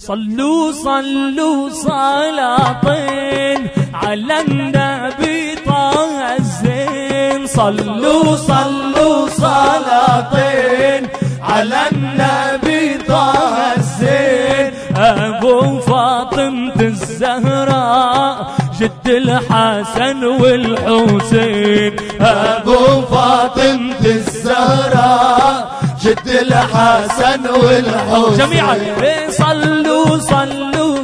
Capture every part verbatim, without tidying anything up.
صلوا صلوا صلاتين على النبي طه الزين. صلوا صلوا صلاتين على النبي طه الزين. أبو فاطمة الزهراء جد الحسن والحسين. أبو فاطمة الزهراء جد الحسن والحسين. جميعا صلوا صلوا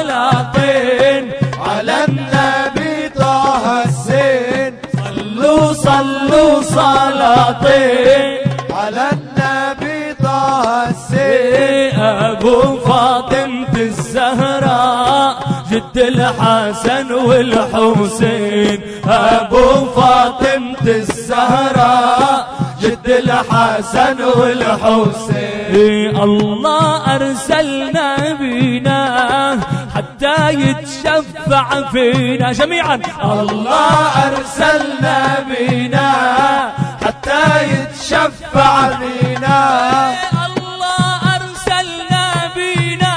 صلاتين على النبي طه الزين. صلوا صلوا صلاتين على النبي طه الزين. أبو فاطمة الزهراء جد الحسن والحسين. أبو فاطمة الزهراء جد الحسن والحسين. الله أرسل نبينا حتى يتشفع فينا. جميعا الله أرسل نبينا حتى يتشفع فينا. الله أرسل نبينا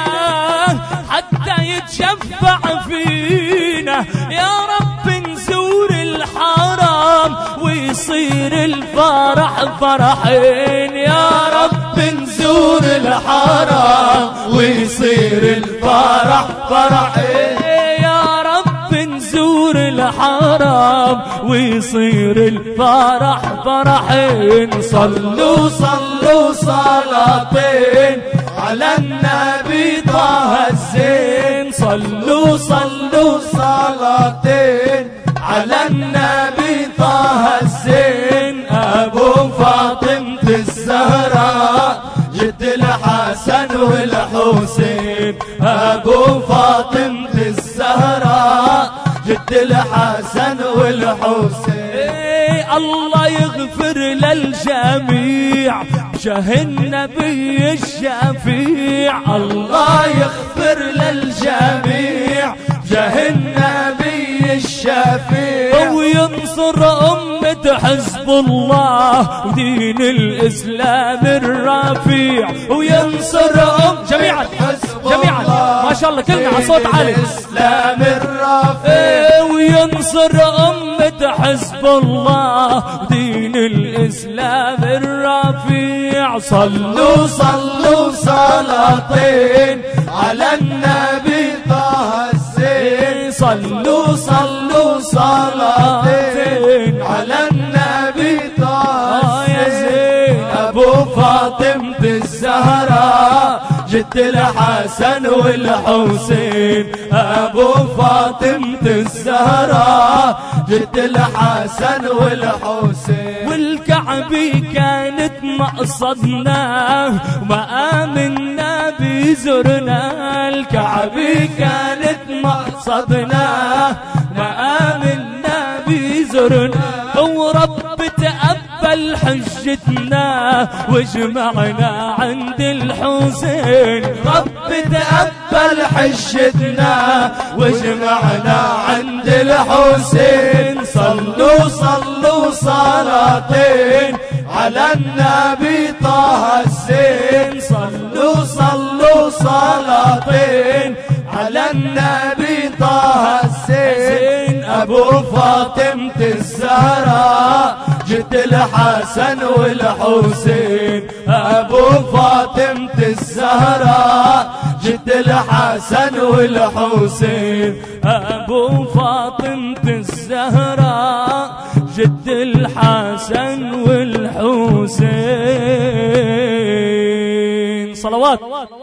حتى يتشفع فينا. يا رب نزور الحرام ويصير الفرح فرحين. يا رب نزور الحرام ويصير الفرح فرحين. يا رب نزور الحرام ويصير الفرح فرحين. صلوا صلوا صلاتين على النبي طه الزين. صلوا صلوا صلاتين على النبي طه الزين. أبو فاطمة الزهراء جد الحسن والحسين. أبو فاطمة الزهراء جد الحسن والحسين. الله يغفر للجميع بجاه النبي الشفيع. الله يغفر للجميع بجاه النبي الشفيع. وينصر أمة حزب الله ودين الإسلام الرفيع. وينصر أمة جميعا جميعا ما شاء الله كلمة على صوت عالي. الإسلام الرفيع. وينصر أمة حزب الله ودين الإسلام الرفيع. صلوا صلوا صلاتين على النبي طه الزين. صلوا صلوا صلاتين على النبي طه الزين. أبو فاطمة الزهراء جد الحسن والحسين. أبو فاطمة الزهراء جد الحسن والحسين. والكعبة كانت مقصدنا وما آمنا بزرنا. الكعبة كانت مقصدنا ما آمنا بزرنا. ورب تقبل حجتنا وجمعنا عند الحسين. رب تقبل حجتنا وجمعنا عند الحسين. صلوا صلوا صلاتين على النبي طه الزين. صلوا صلوا صلاتين على النبي طه الزين. أبو فاطمة الزهراء جد الحسن والحسين. أبو فاطمة الزهراء جد الحسن والحسين. أبو فاطمة الزهراء جد الحسن والحسين. صلوات.